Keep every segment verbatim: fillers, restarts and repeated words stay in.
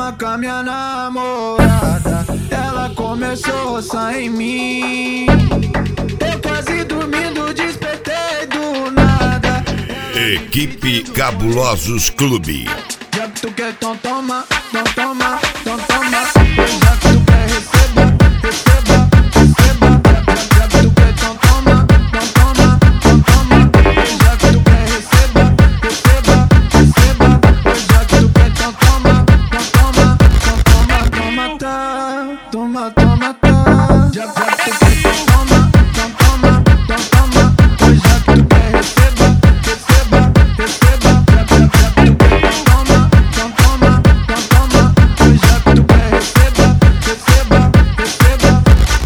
cama com a minha namorada, ela começou a roçar em mim. Eu quase dormindo, despertei do nada. Equipe Cabulosos Clube. Já que tu quer, então toma, então toma, então toma. Já que tu quer, receba, receba, receba. Já que tu quer, então toma, então toma, então toma. Já que tu quer, receba, receba, receba. Já que tu quer, então toma, então toma, então toma, toma, tá, toma, toma, tá. Já que tu quer, então toma, então toma, então toma. Já que tu quer, receba, receba, receba. Já que tu quer, então toma, então toma, então toma. Já que tu quer, receba, receba, receba.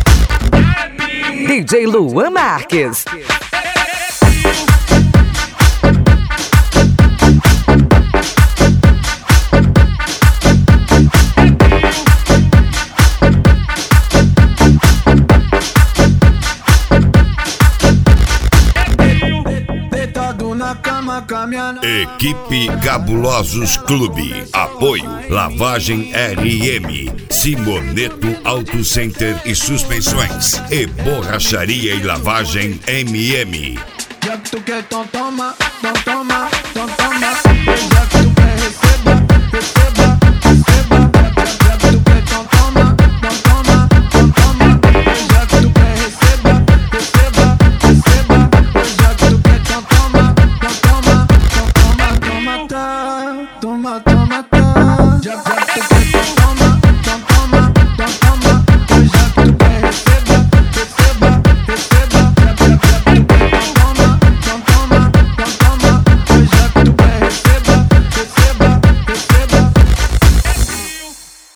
D J Luan Marques. Deitado na cama com a minha Equipe Cabulosos Clube. Apoio Lavagem R M, Simoneto Auto Center e Suspensões e Borracharia e Lavagem M M. Já que tu quer, então toma, então toma, então toma. Já que tu quer, receba, receba.